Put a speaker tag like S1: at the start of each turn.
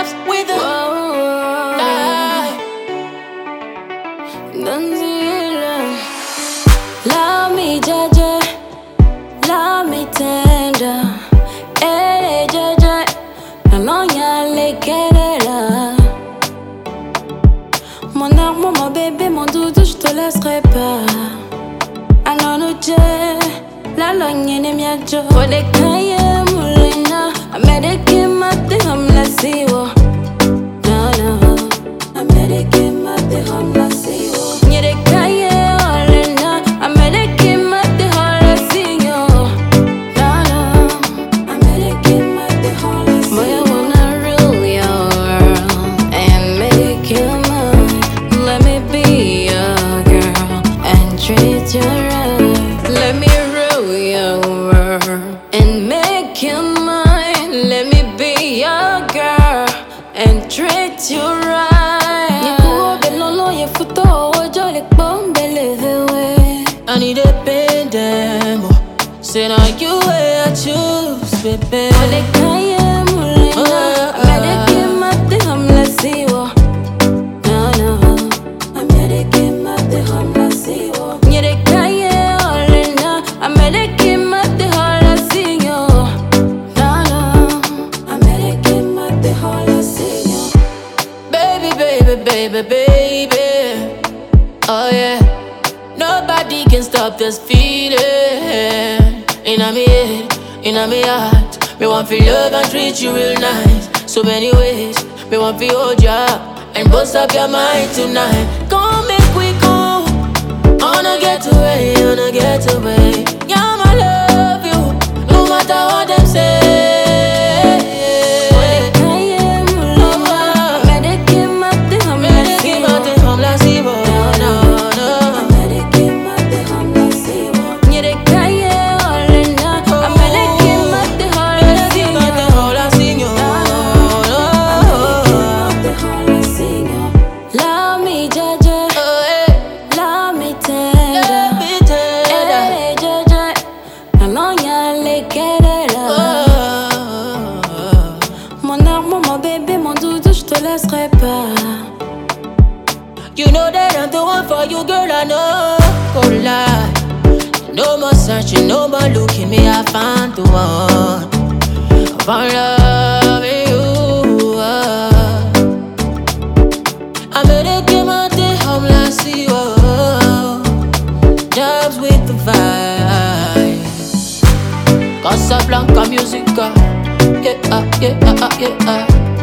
S1: vibes with the
S2: Love me, Jaja. Love me tender. Hey, Jaja. Nalonya lekerela. Mon amour, mon bébé, mon doudou, je te laisserai pas. Anonoje, la logne ne miajo. Odekaye mulina, amedeke mate hamla siwo. No no, amedeke mate hamla siwo. Nyedekaye olena, amedeke mate hamla siwo. No no, amedeke mate hamla siwo. Boy, I wanna rule your world and make you mine. Let me be your girl and treat you right. Let me rule your world and make you mine. Let me be your girl and treat you right. Nikuo belolo ye futo ojo le bombele vewe.
S1: I need a pen demo. Say now you way I choose, baby.
S2: Odekaye mulina, amedeke mate hamla siwo. No no, amedeke mate hamla siwo. Nyedekaye olena, amedeke mate hamla siwo. No no, amedeke mate hamla siwo.
S1: Baby, baby, baby, baby. Oh yeah. Nobody can stop this feeling. In my head, in my heart. Me want feel love and treat you real nice. So many ways. Me want feel hold you up and bust up your mind tonight. Come make we go. Wanna get away, wanna get away. Yeah, I love you. No matter what them say.
S2: Odekaye mulina, amedeke mate hamla siwo. Amedeke mate hamla siwo. Nyedekaye olena, amedeke mate hamla siwo. Love me, Jaja. Love me tender. Hey, Jaja. Nalonya lekerela. Mon amour, mon bébé, mon doudou, je te laisserai pas.
S1: You know that I'm the one for you, girl, I know. Oh, lie. No more searching, no more looking, me, I found the one. I found loving you. I made a game out there, home last see you. Jobs with the vibe. Casablanca music, yeah, yeah, yeah.